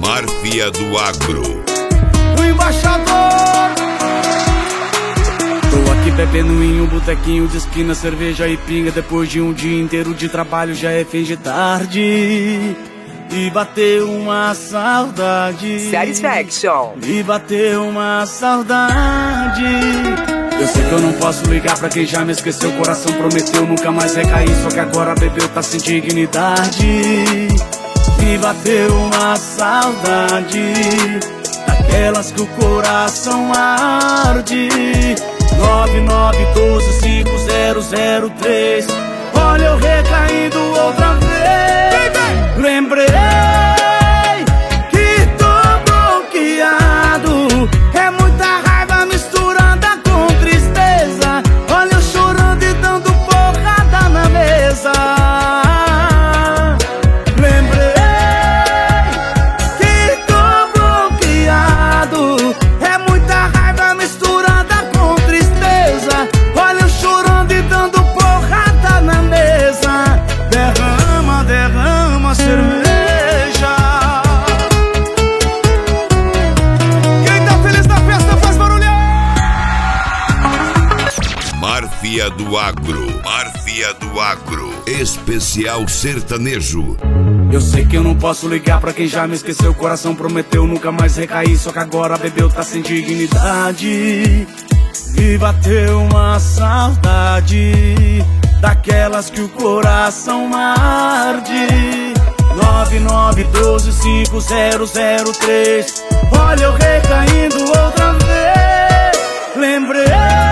Máfia do Agro. O embaixador. Tô aqui bebendo em um botequinho de esquina, cerveja e pinga. Depois de um dia inteiro de trabalho já é fim de tarde. E bateu uma saudade. Satisfaction. E bateu uma saudade. Eu sei que eu não posso ligar pra quem já me esqueceu. O coração prometeu nunca mais recair, só que agora bebeu, tá sem dignidade. E bateu uma saudade, daquelas que o coração arde. 99125003. Olha eu recaindo outra vez. Lembrei que tô bloqueado. É muita raiva misturada com tristeza. Olha eu chorando e dando porrada na mesa. Lembrei que tô bloqueado. É muita raiva misturada com tristeza. Olha eu chorando e dando porrada na mesa. Derrama, derrama cerveja. Quem tá feliz na festa faz barulho. Máfia do Agro. Máfia do Agro. Especial sertanejo. Eu sei que eu não posso ligar pra quem já me esqueceu. O coração prometeu nunca mais recair, só que agora bebeu, tá sem dignidade. E bateu uma saudade, daquelas que o coração arde. 99125003. Olha eu recaindo outra vez. Lembrei